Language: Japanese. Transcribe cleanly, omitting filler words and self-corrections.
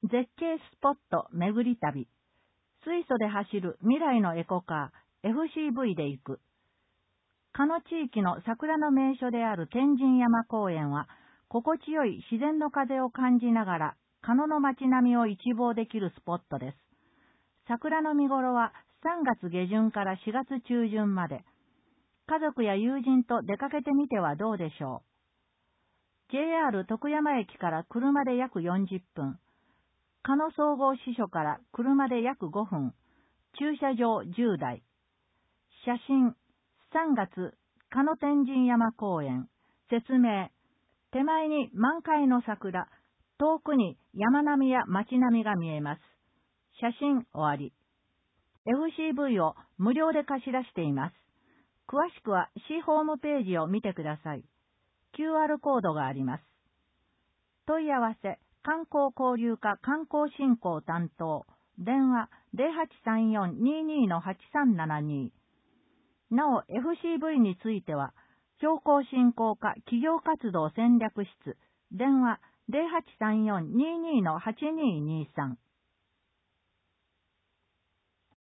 絶景スポット巡り旅。水素で走る未来のエコカー FCV で行く。鹿野地域の桜の名所である天神山公園は、心地よい自然の風を感じながら、鹿野の街並みを一望できるスポットです。桜の見頃は3月下旬から4月中旬まで。家族や友人と出かけてみてはどうでしょう。JR 徳山駅から車で約40分。鹿野総合支所から車で約5分。駐車場10台。写真、3月、鹿野天神山公園。説明、手前に満開の桜、遠くに山並みや街並みが見えます。写真終わり。FCV を無料で貸し出しています。詳しくは市ホームページを見てください。QR コードがあります。問い合わせ、観光交流課観光振興担当、電話 0834-22-8372。なお、FCV については、商工振興課企業活動戦略室、電話 0834-22-8223。